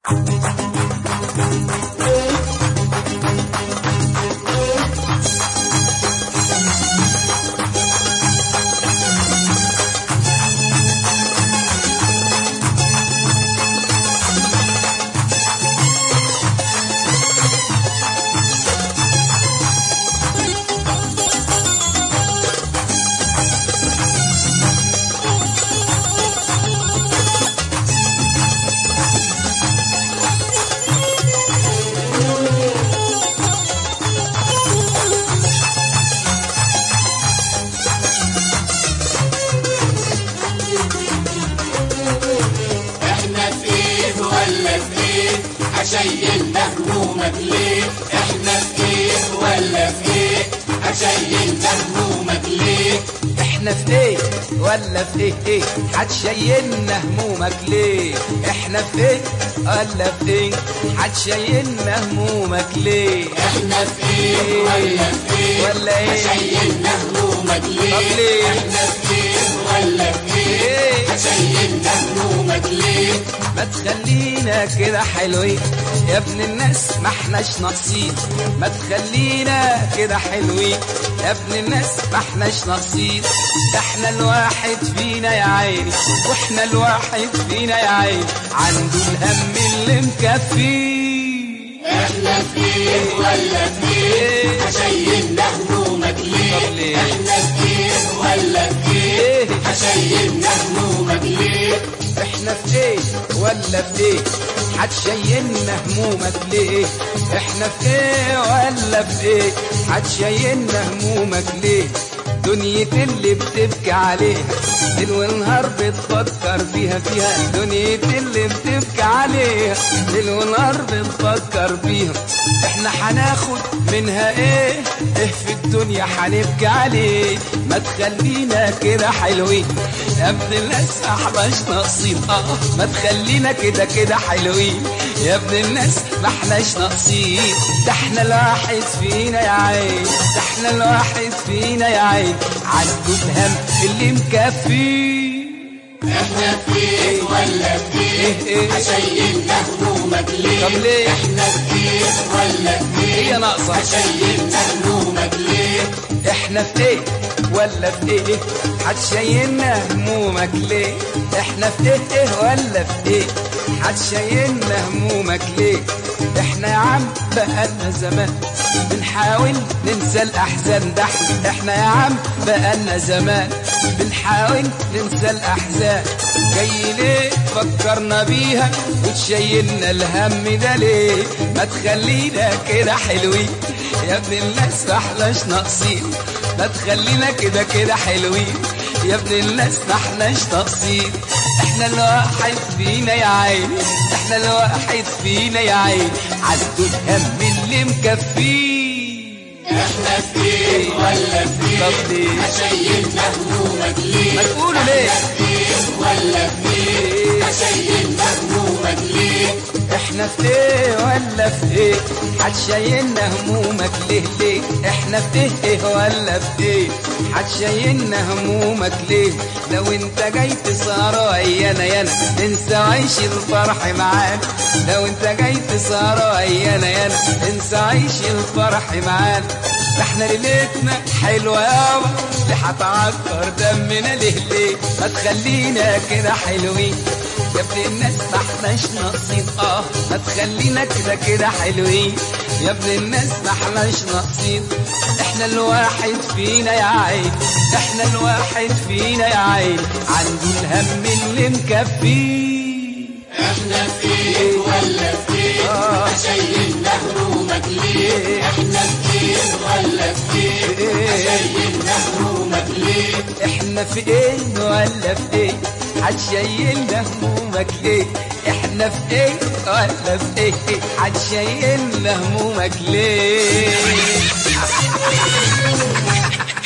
شيلنا همومك ليه؟ احنا في ايه ولا في ايه؟ هشيلنا همومك ليه؟ احنا في ايه ولا في ايه؟ هتشيلنا همومك ليه؟ احنا في ايه ولا في ايه؟ هتشيلنا همومك ليه؟ احنا في ايه ولا في ايه؟ ولا ايه؟ هشيلنا همومك ليه؟ طب ليه؟ احنا في ايه ولا في ايه؟ هشيلنا همومك ليه؟ ما تخلينا كده حلوين يا ابن الناس، ما احناش ناقصين. ما تخلينا كده حلوين يا ابن الناس، ما احناش ناقصين. ده احنا الواحد فينا يا عيني، واحنا الواحد فينا يا عيني عنده الهم اللي مكفيه. احنا في ايه ولا في ايه؟ هشيلنا همومك ليه؟ طب ليه؟ احنا في ايه ولا في ايه؟ هشيلنا همومك ليه؟ احنا في ايه ولا في ايه؟ هتشيلنا همومك ليه؟ احنا في ايه ولا في ايه؟ هتشيلنا همومك ليه؟ دنيتي اللي بتبكي عليها ليل ونهار بتفكر فيها دنيتي اللي بتبكي عليها ليل ونهار بتفكر فيها. احنا هناخد منها ايه في الدنيا هنبكي عليه. ما تخلينا كده حلوين يا ابن الناس، احناش ناقصين. ما تخلينا كده حلوين يا ابن الناس، ما احناش ناقصين. ده احنا الواحد فينا يا عين، ده احنا الواحد فينا يا عين عنده الهم اللي مكفيه. احنا في ايه ولا في ايه؟ هشيلنا همومك ليه؟ طب ليه؟ احنا في ايه ولا في ايه؟ هي ناقصة. هشيلنا همومك ليه؟ احنا في ايه ولا في ايه؟ هتشيلنا همومك ليه؟ احنا في ايه ولا في ايه؟ هتشيلنا همومك ليه؟ احنا يا عم بقالنا زمان بنحاول ننسى الاحزان. ده احنا يا عم بقالنا زمان بنحاول ننسى الاحزان. جاي ليه فكرنا بيها وتشيلنا الهم ده ليه؟ ما تخلينا كده حلوين يا ابن الناس، ما احناش ناقصين. ما تخلينا كده حلوين يا ابن الناس، ما احناش ناقصين. احنا الواحد فينا يا عيني، احنا الواحد فينا يا عيني عنده الهم اللي مكفيه. احنا في ايه ولا في ايه؟ طب ليه؟ هشيلنا همومك ليه؟ ما تقولوا ليه؟ احنا في ايه ولا في ايه؟ هشيلنا همومك ليه؟ احنا في ايه ولا في ايه؟ هتشيلنا همومك ليه؟ احنا في ايه ولا في ايه؟ هتشيلنا همومك ليه؟ لو انت جاي تسهر ويانا ننسى وعيش الفرح معانا. لو انت جاي تسهر ويانا ننسى وعيش الفرح معانا. ده احنا ليلتنا حلوة يابا، اللي هتعكر دمنا ليه؟ ما تخلينا كده حلوين يا ابن الناس، ما احناش ناقصين. ما تخلينا كده حلوين يا ابن الناس، ما احناش ناقصين. احنا الواحد فينا يا عين، احنا الواحد فينا يا عين عنده الهم اللي مكفيه. احنا في ايه ولا في ايه؟ هشيلنا همومك ليه؟ احنا في ايه ولا في ايه؟ هشيلنا همومك ليه؟ احنا في ايه ولا في ايه؟ هتشيلنا همومك ليه؟ احنا في ايه ولا في ايه؟ هتشيلنا همومك ليه؟